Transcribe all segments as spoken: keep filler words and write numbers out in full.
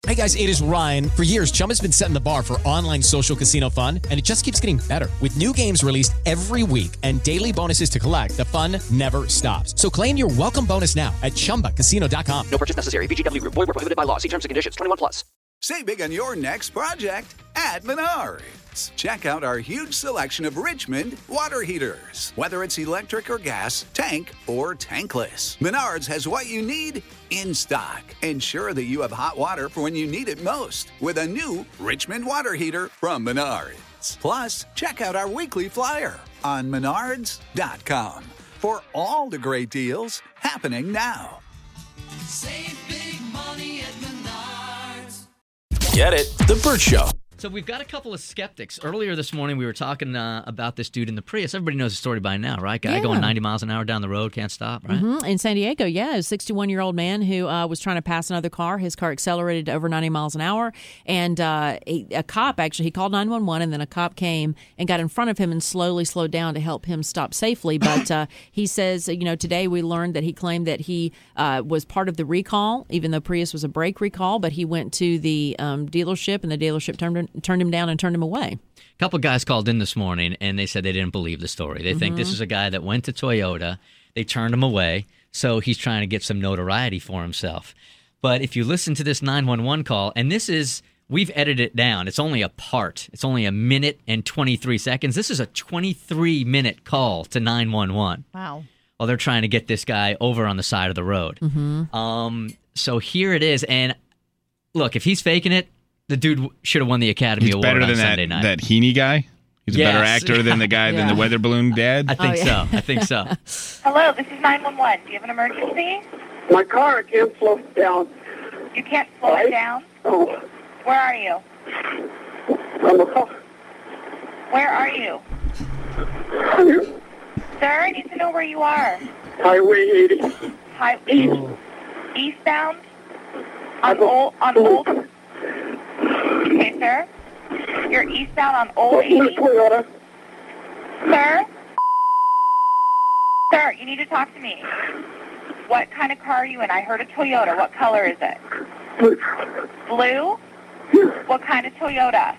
Hey guys, it is Ryan. For years, Chumba's been setting the bar for online social casino fun, and it just keeps getting better. With new games released every week and daily bonuses to collect, the fun never stops. So claim your welcome bonus now at chumba casino dot com. No purchase necessary. V G W Group. Void where prohibited by law. See terms and conditions. twenty-one plus. Save big on your next project at Menards. Check out our huge selection of Richmond water heaters. Whether it's electric or gas, tank or tankless, Menards has what you need in stock. Ensure that you have hot water for when you need it most with a new Richmond water heater from Menards. Plus, check out our weekly flyer on menards dot com for all the great deals happening now. Save big money at Menards. Get it? The Bert Show. So we've got a couple of skeptics. Earlier this morning, we were talking uh, about this dude in the Prius. Everybody knows the story by now, right? Guy Yeah. going ninety miles an hour down the road, can't stop, right? Mm-hmm. In San Diego, yeah. A sixty-one-year-old man who uh, was trying to pass another car. His car accelerated to over ninety miles an hour. And uh, a, a cop, actually, he called nine one one, and then a cop came and got in front of him and slowly slowed down to help him stop safely. But uh, he says, you know, today we learned that he claimed that he uh, was part of the recall, even though Prius was a brake recall. But he went to the um, dealership, and the dealership turned, turned him down and turned him away. A couple guys called in this morning, and they said they didn't believe the story. They think Mhm. this is a guy that went to Toyota. They turned him away, so he's trying to get some notoriety for himself. But if you listen to this nine one one call, and this is, we've edited it down. It's only a part. It's only a minute and twenty-three seconds. This is a twenty-three minute call to nine one one. Wow. Well, they're trying to get this guy over on the side of the road. Mm-hmm. Um, so here it is. And look, if he's faking it, the dude should have won the Academy He's Award better on than Sunday that, night. that Heaney guy? He's a Yes. better actor than the guy than Yeah. the weather balloon dad? I think Oh, yeah. so. I think so. Hello, this is nine one one. Do you have an emergency? My car can't slow down. You can't slow it down? Oh, Where are you? I'm a Where are you? Sir, I need to know where you are. Highway eighty. Hi- east, eastbound? On old, on old? Okay, sir. You're eastbound on old eighty? Toyota. Sir? Sir, you need to talk to me. What kind of car are you in? I heard a Toyota. What color is it? Blue? What kind of Toyota?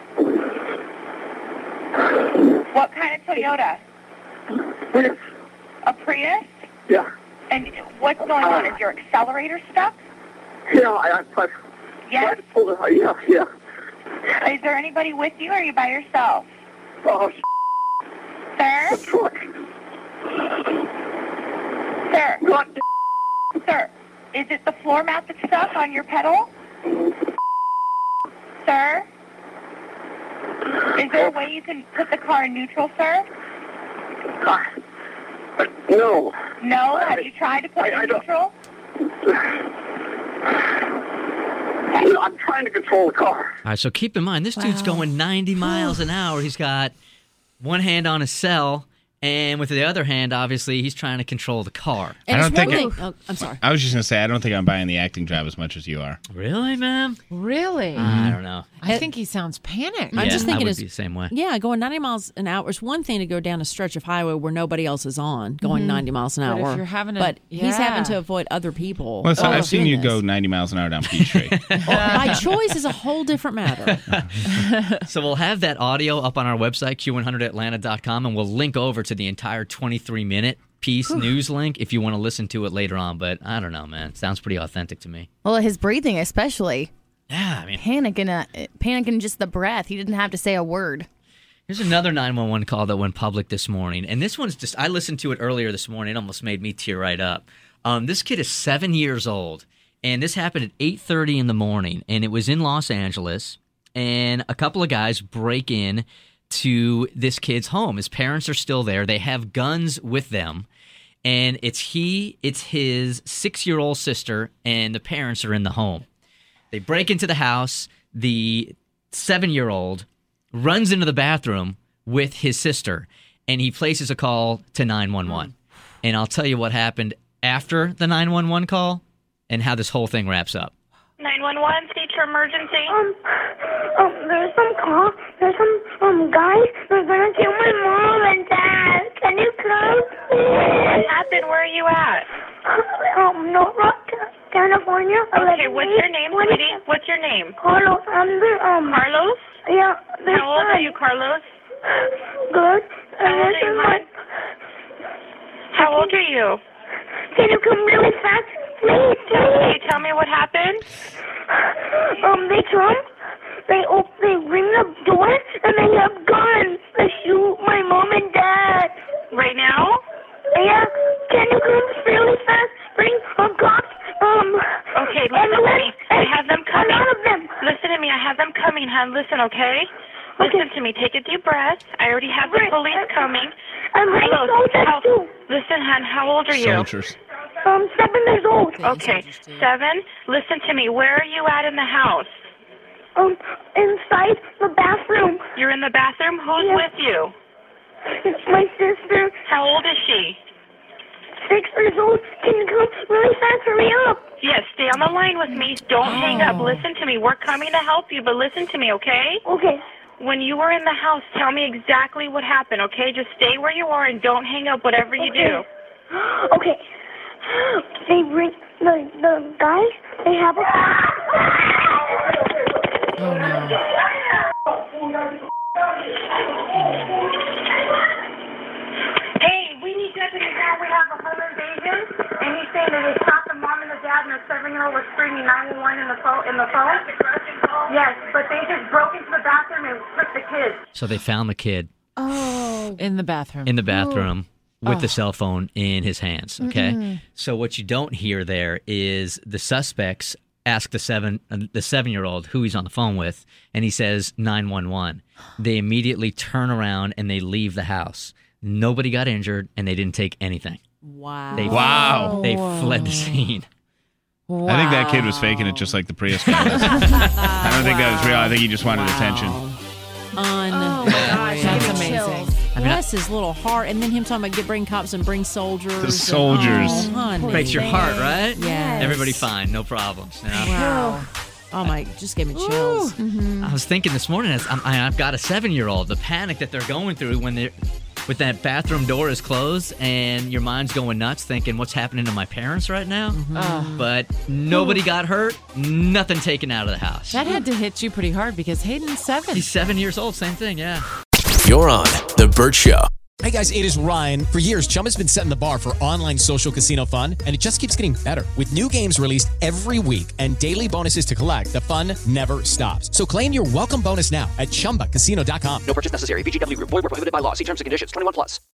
What kind of Toyota? Prius. A Prius? Yeah. And what's going on? Is your accelerator stuck? Yeah, I, I, I Yes? I pulled it. Yeah, yeah. Is there anybody with you, or are you by yourself? Oh, Sir? truck. Sir? Not Sir? Is it the floor mat that's stuck on your pedal? Sir? Is there a way you can put the car in neutral, sir? No. No? Have you tried to put it I- I in don't- neutral? I'm trying to control the car. All right, so keep in mind, this dude's Wow. going ninety miles an hour. He's got one hand on his cell, and with the other hand, obviously, he's trying to control the car. And I it's don't one think thing. Oh, I'm sorry. I was just going to say, I don't think I'm buying the acting job as much as you are. Really, man? Really? I don't know. I think he sounds panicked. I'm yeah, just thinking I would it's- be the same way. Yeah, going ninety miles an hour is one thing to go down a stretch of highway where nobody else is on, going ninety miles an But if hour. you're having a- but he's yeah. having to avoid other people. Well, so while I've seen doing you this. go ninety miles an hour down Peachtree. By choice is a whole different matter. So we'll have that audio up on our website, Q one hundred Atlanta dot com, and we'll link over to the entire twenty-three minute piece news link if you want to listen to it later on. But I don't know, man. It sounds pretty authentic to me. Well, his breathing especially. Yeah, I mean, Panicking, uh, panicking just the breath. He didn't have to say a word. here's another nine one one call that went public this morning. And this one's just, I listened to it earlier this morning. It almost made me tear right up. Um, this kid is seven years old. And this happened at eight thirty in the morning. And it was in Los Angeles. And a couple of guys break in to this kid's home. His parents are still there. They have guns with them. And it's he, it's his six-year-old sister, and the parents are in the home. They break into the house. The seven-year-old runs into the bathroom with his sister, and he places a call to nine one one. And I'll tell you what happened after the nine one one call and how this whole thing wraps up. nine one one, state your emergency. Um, um, there's some call, there's some, um, guys, they're gonna kill my mom and dad. Can you come? What happened? Where are you at? Um, no, Rochester. California. Okay, what's your name, sweetie? What's your name? Carlos. I'm the, um... Carlos? Yeah. How old are you, Carlos? Good. How old are you, hon? How old are you? Can you come really fast, please? Can you tell me what happened? Um, they come, they op- they ring the door, and they have guns to shoot my mom and dad. Right now? Yeah. Can you come really fast? Bring a cop. Um. Okay, listen to me. I have them coming. A lot of them. Listen to me. I have them coming, hon. Listen, okay? Listen Okay. to me. Take a deep breath. I already have the Right. police coming. I'm bringing Carlos, soldiers how- too. Listen, hon. How old are you? Soldiers. Um, seven years old. Okay, seven. Listen to me. Where are you at in the house? Um, inside the bathroom. You're in the bathroom? Who's Yeah. with you? It's my sister, How old is she? six years old. Can you come really fast? Hurry up. Yes, stay on the line with me. Don't hang up. Listen to me. We're coming to help you, but listen to me, okay? Okay. When you were in the house, tell me exactly what happened, okay? Just stay where you are and don't hang up whatever you do. Okay. They bring the the guys. They have a. Oh no. Hey, we need deputies now. We have a home invasion, and he's saying that they shot the mom and the dad, and the seven-year-old was screaming nine one one in the phone. In the phone. Yes, but they just broke into the bathroom and took the kids. So they found the kid Oh. In the bathroom. in the bathroom with Oh. the cell phone in his hands. Okay. Mhm. So what you don't hear there is the suspects ask the seven uh, the seven year old who he's on the phone with, and he says nine one one. They immediately turn around and they leave the house. Nobody got injured, and they didn't take anything. Wow. They, Wow. They fled the scene. I think that kid was faking it just like the Prius guy was. I don't think that was real. I think he just wanted attention. Un- Oh my gosh, that's Give me amazing. chills. Bless his little heart. And then him talking about get bring cops and bring soldiers. The soldiers. And, oh, honey. Breaks your heart, right? Yes. Everybody fine, no problems. You know? Wow. Oh my, just gave me chills. I was thinking this morning, as I'm, I- I've got a seven-year-old. The panic that they're going through when they're with that bathroom door is closed, and your mind's going nuts, thinking, "What's happening to my parents right now?" But nobody got hurt. Nothing taken out of the house. That had to hit you pretty hard because Hayden's seven. He's seven years old. Same thing. Yeah. You're on The Burt Show. Hey guys, it is Ryan. For years, Chumba's been setting the bar for online social casino fun, and it just keeps getting better. With new games released every week and daily bonuses to collect, the fun never stops. So claim your welcome bonus now at chumba casino dot com. No purchase necessary. V G W Group. Void where prohibited by law. See terms and conditions. twenty-one plus.